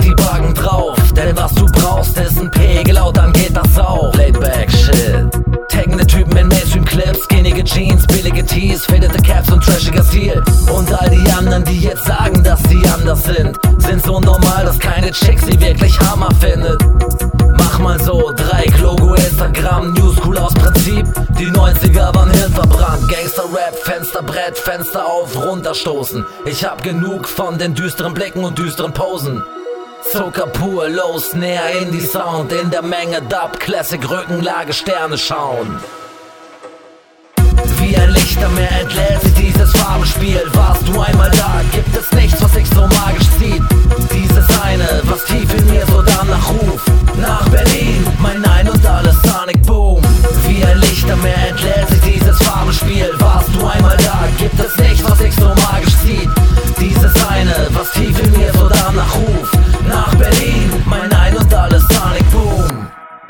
die Backen drauf, denn was du brauchst ist ein Pegel, laut dann geht das auch. Laidback Shit, taggende Typen in Mainstream-Clips, skinige Jeans, billige Tees, fadete Caps und trashiger Stil. Und all die anderen, die jetzt sagen, dass sie anders sind so normal, dass keine Chick sie wirklich Hammer findet. Mach mal so, Dreieck-Logo, Instagram, Newschool aus Prinzip. Die 90er waren hirnverbrannt, Gangster-Rap, Fensterbrett, Fenster auf, runterstoßen. Ich hab genug von den düsteren Blicken und düsteren Posen. Zucker pur, Low Snare, Indie-Sound, in der Menge Dub, Classic, Rückenlage, Sterne schauen. Wie ein Lichtermeer entlädt sich dieses Farbenspiel. Warst du einmal da, gibt es nichts, was sich so magisch zieht. Dieses eine, was tief in mir so danach ruft. Nach Berlin, mein Nein und alles Sonic Boom. Wie ein Lichtermeer entlädt sich dieses Farbenspiel. Warst du einmal da, gibt es nichts, was sich so magisch zieht. Dieses eine, was tief in mir so danach ruft. Nach Berlin, mein Nein und alles Sonic Boom.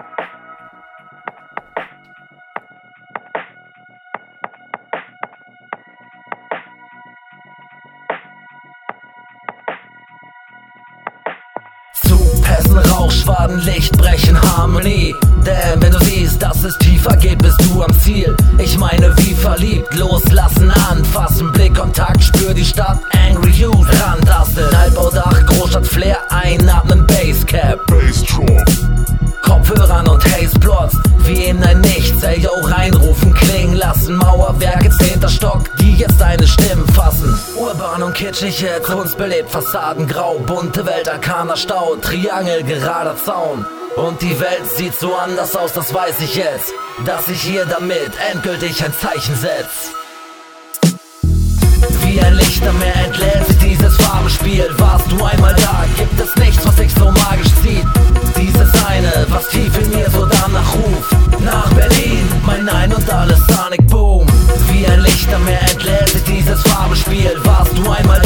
Pässen, Rauchschwaden, Licht brechen Harmonie. Denn wenn du siehst, dass es tiefer geht, bist du am Ziel. Ich meine wie verliebt, loslassen, anfassen, Blickkontakt, spür die Stadt, Angry Youth, rantasten, Altbaudach, Großstadt Flair, einatmen, Basscap, Kopfhörern und Haze-Plots, wie in ein Nichts, ey yo, reinrufen, klingen lassen, Mauerwerke, 10. Stock, die jetzt deine Stimmen fassen. Urban und kitschige Kunst belebt, Fassaden grau, bunte Welt, arkaner Stau, Triangel, gerader Zaun. Und die Welt sieht so anders aus, das weiß ich jetzt, dass ich hier damit endgültig ein Zeichen setz. Wie ein Lichtermeer entlädt sich dieses Farbenspiel. Warst du einmal da, gibt es nichts, was sich so magisch zieht. Dieses eine, was tief in mir so danach ruft. Nach Berlin, mein Nein und alles Sonic Boom. Wie ein Lichtermeer entlädt sich dieses Farbenspiel. Warst du einmal